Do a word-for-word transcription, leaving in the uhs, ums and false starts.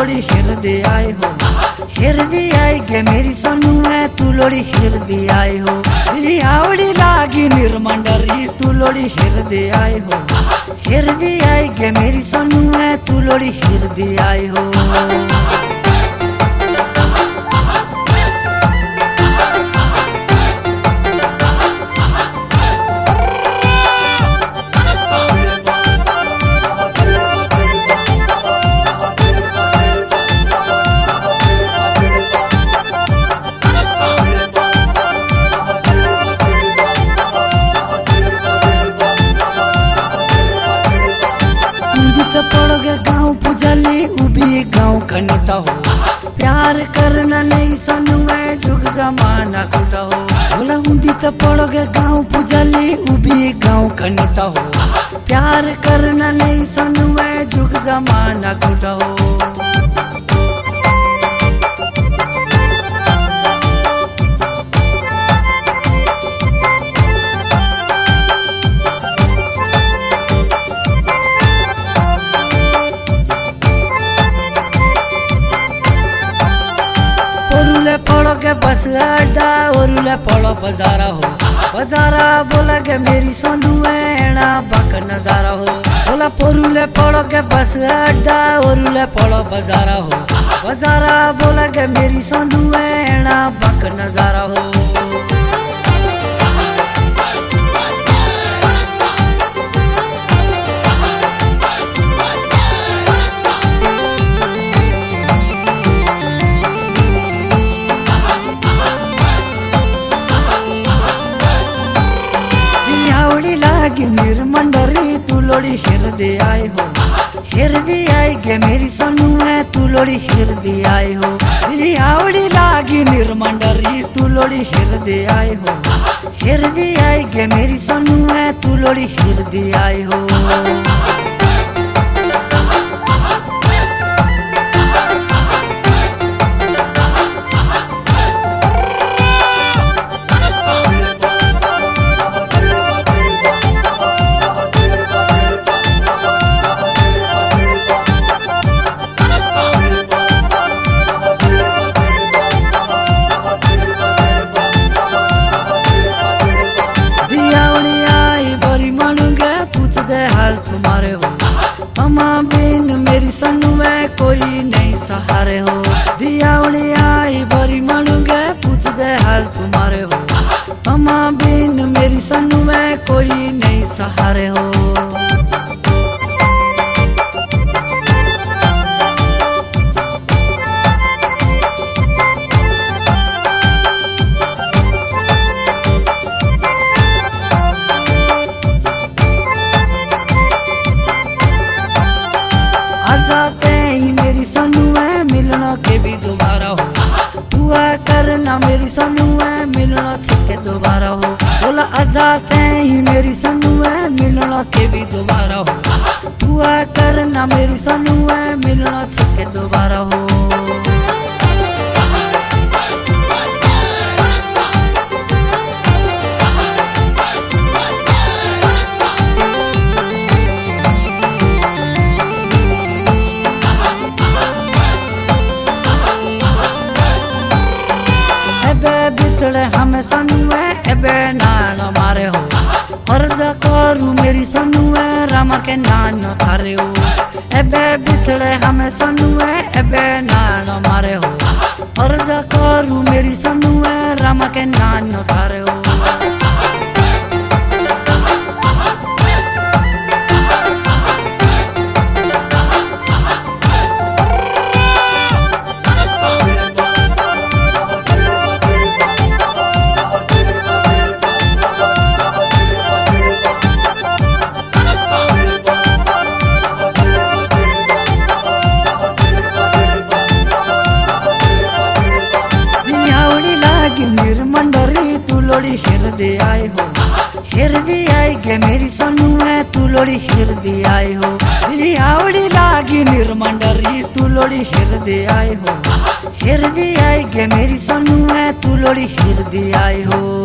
लोड़ी हिरदे आए हो, हिरदी आई के मेरी सोनू है तू लोड़ी हिरदी आए हो। आवड़ी लागी निर्मंडरी तू लोड़ी हिरदे आए हो, हिरदी आई के मेरी सोनू है तू लोड़ी हिरदी आए हो। पड़ोगे गाँव पुजली उभी गाँव खनोटा हो, प्यार करना नहीं सोनू है जुग जमाना खोटा हो। बोला हुंदी तो पड़ोगे गाँव पुजली उभी गाँव खनोटा हो, प्यार करना नहीं सोनू है जुग जमाना खोटा हो। ओरुले पड़ो के बस अड्डा ओरुले पड़ो बजारा हो, बजारा बोला के मेरी सोनू एना बक नजारा हो। बोला पोरुले पड़ो के बस अड्डा ओरुले पड़ो बजारा हो, बजारा बोला के मेरी सोनू एना बक नजारा हो। निर्मंडरी तू लोड़ी हिरदे आए हो, हिरदी आई के मेरी सोनू है तू लोड़ी हिरदी आए हो। आवड़ी लागी निर्मंडरी तू लोड़ी हिरदे आए हो, हिरदी आई के मेरी सोनू है तू लोड़ी हिरदी आए हो। हाल तुम्हारे हो अम्मा बिन मेरी सोनू में कोई नहीं सहारे हो। दियावली आई बड़ी मानूंगे पूछ दे हाल तुम्हारे हो अम्मा बिन मेरी सोनू में कोई नहीं सहारे हो। जाते ही मेरी सोनू है मिलना के भी दोबारा हो, दुआ करना मेरी सोनू है मिलना के दोबारा हो। बोला आ जाते ही मेरी सोनू है मिलना के भी दोबारा हो, दुआ करना मेरी सोनू है मिलना के दोबारा हो। बिछड़े हमें सोनू है एबे नान मारे हो, अर्ज करू मेरी सोनू है रामा के नान थारे हो। एबे बिछड़े हमें सोनू है एबे नान मारे हो, अर्ज करू मेरी सोनू है रामा के नान थारे हो। निर्मंडरी तू लोड़ी हिरदे आए हो, हिरदी आई के मेरी सोनू है तू लोड़ी हिरदी आए हो। आवड़ी लागी निर्मंडरी तू लोड़ी हिरदे आए हो, हिरदी आई के मेरी सोनू है तू लोड़ी हिरदी आए हो।